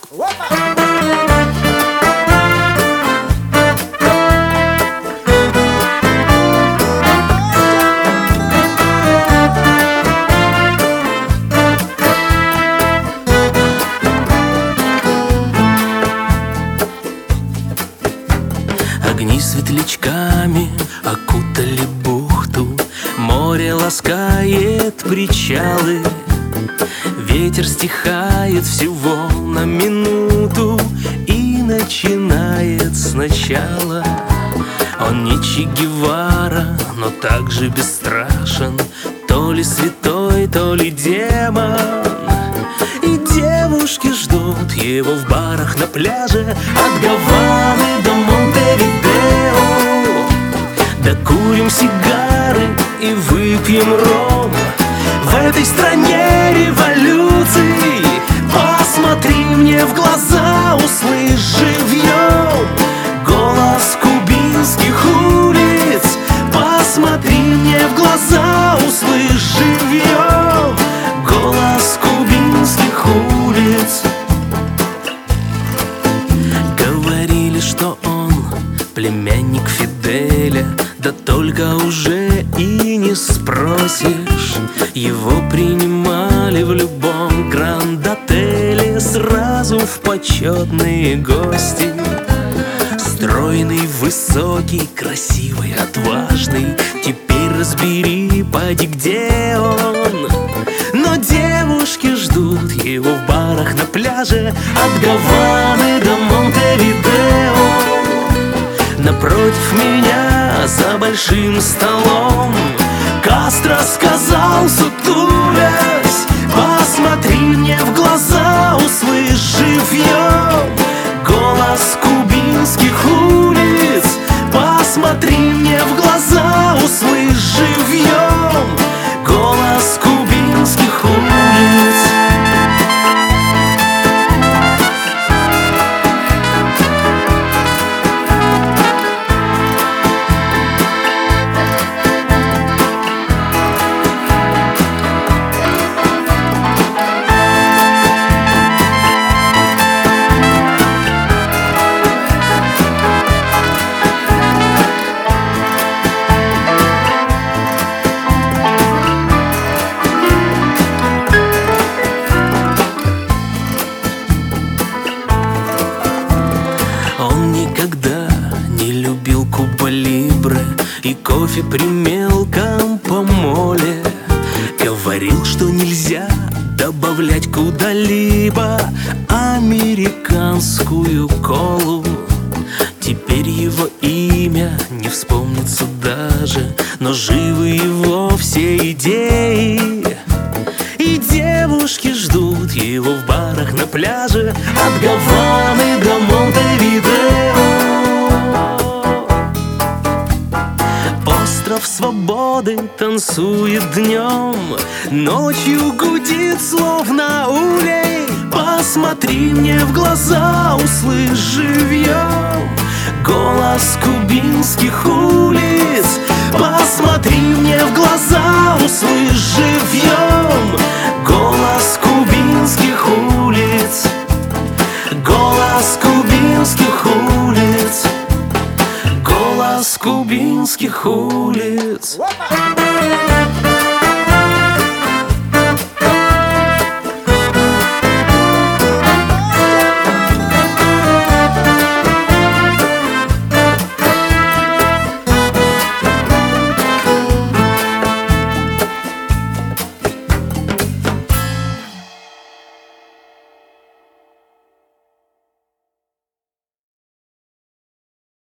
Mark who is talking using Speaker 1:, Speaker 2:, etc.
Speaker 1: Огни светлячками окутали бухту, море ласкает причалы. Ветер стихает всего на минуту и начинает сначала. Он не Че Гевара, но также бесстрашен, то ли святой, то ли демон. И девушки ждут его в барах на пляже от Гаваны до Монтевидео. Докурим сигары и выпьем ром. В этой стране революции посмотри мне в глаза, услышь живьем голос кубинских улиц. Посмотри мне в глаза, услышь живьем голос кубинских улиц. Говорили, что он племянник Фиделя, да только уже и не спросишь. Его принимали в любом гранд-отеле сразу в почетные гости. Стройный, высокий, красивый, отважный, теперь разбери, поди, где он. Но девушки ждут его в барах на пляже от Гаваны до Монтевидео. Напротив меня за большим столом Кастро сказал, сутулясь: посмотри мне в глаза, услышь живьем голос кубинских улиц. Посмотри мне в глаза, услышь живьем голос кубинских улиц. Никогда не любил Куба Либре и кофе при мелком помоле. Говорил, что нельзя добавлять куда-либо американскую колу. Теперь его имя не вспомнится даже, но живы его все идеи. И девушки ждут его в барах на пляже от Гаваны до Монтевидео. Остров свободы танцует днем, ночью гудит словно улей. Посмотри мне в глаза, услышь живьем голос кубинских улиц. Посмотри мне в глаза, услышь живьем голос кубинских улиц. Голос кубинских улиц. Голос кубинских улиц.